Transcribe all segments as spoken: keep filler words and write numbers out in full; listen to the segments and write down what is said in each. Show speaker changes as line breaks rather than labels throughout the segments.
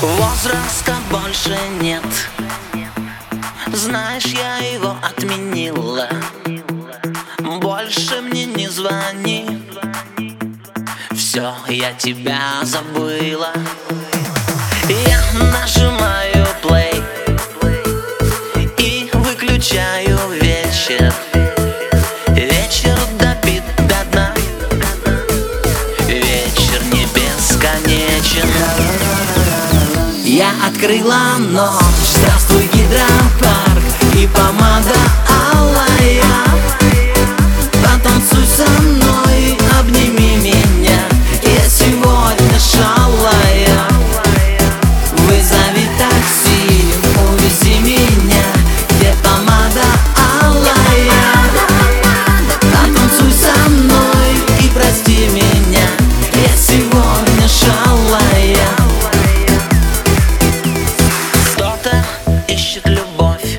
Возраста больше нет. Знаешь, я его отменила. Больше мне не звони. Все, я тебя забыла. Я нажимаю плей и выключаю вечер. Вечер допит до дна. Вечер не бесконечен. Я открыла ночь. Здравствуй, гидропарк и помада алая. Потанцуй со мной, обними меня. Я сегодня шалая. Вызови такси, увези меня. Где помада алая? Потанцуй со мной и прости меня. Я сегодня шалая. Кто-то ищет любовь,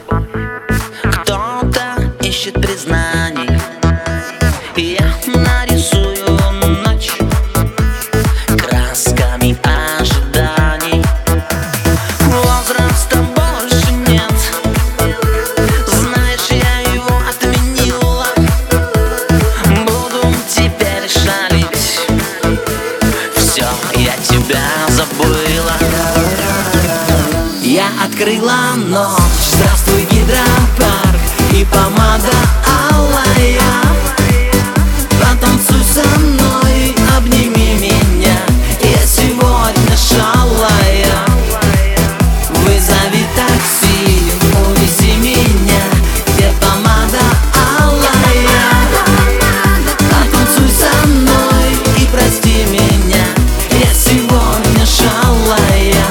кто-то ищет признаний. Я нарисую ночь красками ожиданий. Возраста больше нет. Знаешь, я его отменила. Буду теперь шалить. Все, я тебя забыла. Я открыла ночь. Здравствуй, гидропарк и помада алая. Потанцуй со мной, обними меня. Я сегодня шалая. Вызови такси, увези меня. Где помада алая? Потанцуй со мной и прости меня. Я сегодня шалая.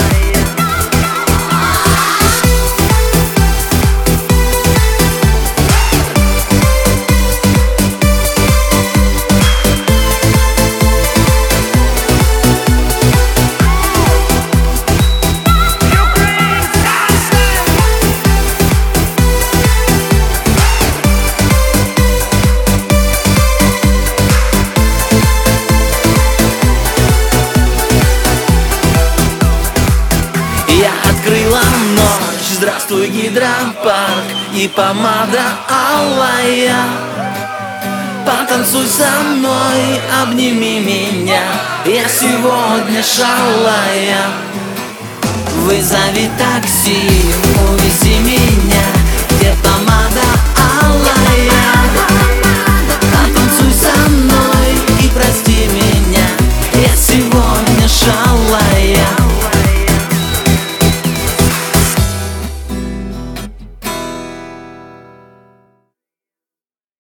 Я открыла ночь. Здравствуй, гидропарк и помада алая. Потанцуй со мной, обними меня. Я сегодня шалая. Вызови такси, увези меня. Где помада алая?